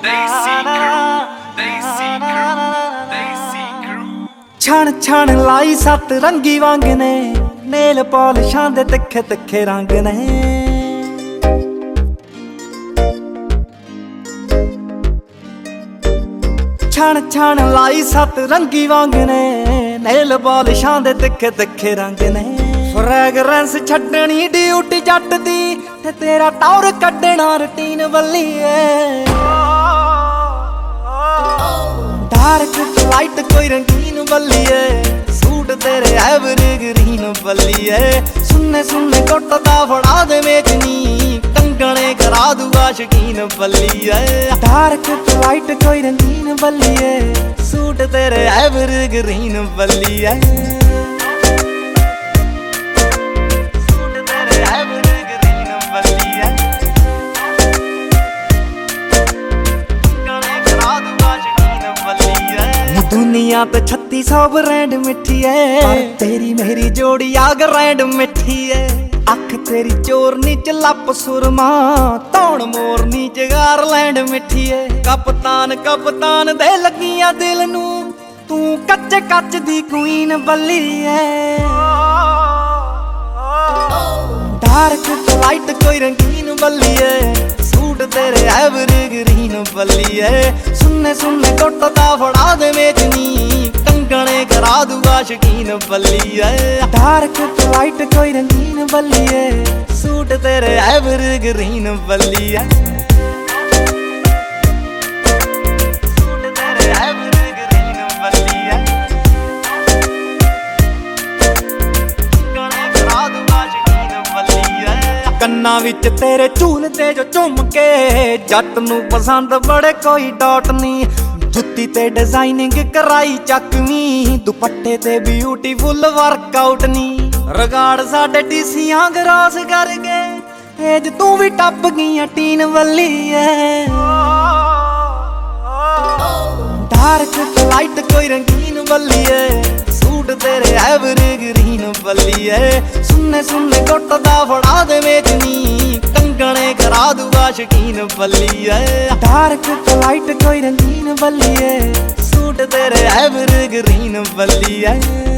ਛਣ ਛਣ ਲਾਈ ਸੱਤ ਰੰਗੀ ਵਾਂਗ ਨੇ, ਨੇਲ ਪਾਲਿਸ਼ਾਂ ਦੇ ਤਿੱਖੇ ਤਿੱਖੇ ਰੰਗ ਨੇ। ਛਣ ਛਣ ਲਾਈ ਸੱਤ ਰੰਗੀ ਵਾਂਗ ਨੇ, ਨੇਲ ਪਾਲਿਸ਼ਾਂ ਦੇ ਤਿੱਖੇ ਤਿੱਖੇ ਰੰਗ ਨੇ। ਫ੍ਰੈਗਰੈਂਸ ਛੱਡਣੀ ਡਿਊਟੀ ਜੱਟ ਦੀ, ਤੇ ਤੇਰਾ ਟੌਰ ਕੱਢਣਾ ਰੁਟੀਨ ਬੱਲੀਏ। ਡਾਰਕ ਲਾਈਟ ਕੋਈ ਰੰਗੀਨ ਬੱਲੀਏ, ਸੂਟ ਤੇਰੇ ਐਵਰਗ੍ਰੀਨ ਬੱਲੀਏ। ਸੁੰਨੇ ਸੁੰਨੇ ਟੁੱਟਦਾ ਫੜਾ ਦੇ ਮੇਚਨੀ, ਕੰਗਣੇ ਕਰਾ ਦੂਗਾ ਸ਼ਕੀਨ ਬੱਲੀਏ। ਡਾਰਕ ਲਾਈਟ ਕੋਈ ਰੰਗੀਨ ਬੱਲੀਏ, ਸੂਟ ਤੇਰੇ ਐਵਰਗ੍ਰੀਨ ਬੱਲੀਏ। ਦੁਨੀਆ ਤੇ 3600 ਬ੍ਰਾਂਡ ਮਿੱਠੀ ਏ, ਪਰ ਤੇਰੀ ਮੇਰੀ ਜੋੜੀ ਆ ਗਰੈਂਡ ਮਿੱਠੀ ਏ। ਅੱਖ ਤੇਰੀ ਚੋਰਨੀ ਚ ਲੱਪ ਸੁਰਮਾ, ਧੌਣ ਮੋਰਨੀ ਚ ਗਾਰਲੈਂਡ ਮਿੱਠੀ ਏ। ਕਪਤਾਨ ਕਪਤਾਨ ਦੇ ਲੱਗੀਆਂ ਦਿਲ ਨੂੰ, ਤੂੰ ਕੱਚੇ ਕੱਚ ਦੀ ਕੁਈਨ ਬੱਲੀ ਏ। ਡਾਰਕ ਲਾਈਟ ਕੋਈ ਰੰਗੀਨ ਬੱਲੀਏ, ਸੂਟ ਤੇਰੇ ਐਵਰਗ੍ਰੀਨ ਬੱਲੀਏ। ਸੁੰਨੇ ਸੁੰਨੇ ਟੁੱਟਦਾ ਫੜਾ ਦੇ ਮੇਚਨੀ, ਕੰਗਣੇ ਕਰਾ ਦੂਗਾ ਸ਼ਕੀਨ ਬੱਲੀਏ। ਡਾਰਕ ਲਾਈਟ ਕੋਈ ਰੰਗੀਨ ਬੱਲੀਏ, ਸੂਟ ਤੇਰੇ ਐਵਰਗ੍ਰੀਨ ਬੱਲੀਏ। ਕੰਨਾਂ ਵਿੱਚ ਤੇਰੇ ਝੂਲਦੇ ਜੋ ਝੁੰਮ ਕੇ, ਜੱਟ ਨੂੰ ਪਸੰਦ ਬੜੇ ਕੋਈ ਡਾਟ ਨੀ। ਜੁੱਤੀ ਤੇ ਡਿਜ਼ਾਈਨਿੰਗ ਕਰਾਈ ਚੱਕਵੀਂ, ਦੁਪੱਟੇ ਤੇ ਬਿਊਟੀਫੁਲ ਵਰਕਆਊਟ ਨੀ। ਰਗਾੜ ਸਾਡੇ ਟੀਸੀਆਂ ਗਰਾਸ ਕਰ ਗਏ, ਏਜ ਤੂੰ ਵੀ ਟੱਪ ਗਈਆਂ ਟੀਨ ਵੱਲੀਏ। ਡਾਰਕ ਲਾਈਟ ਕੋਈ ਰੰਗੀਨ ਬੱਲੀਏ, ਸੂਟ ਤੇਰੇ ਐਵਰਗ੍ਰੀਨ ਬੱਲੀਏ। ਸੁੰਨੇ ਸੁੰਨੇ ਟੁੱਟਦਾ ਫੜਾ ਦੇ ਮੇਚਨੀ, ਕੰਗਣੇ ਕਰਾ ਦੂਗਾ ਸ਼ਕੀਨ ਬੱਲੀਏ। ਡਾਰਕ ਲਾਈਟ ਕੋਈ ਰੰਗੀਨ ਬੱਲੀਏ, ਸੂਟ ਤੇਰੇ ਐਵਰਗ੍ਰੀਨ ਬੱਲੀਏ।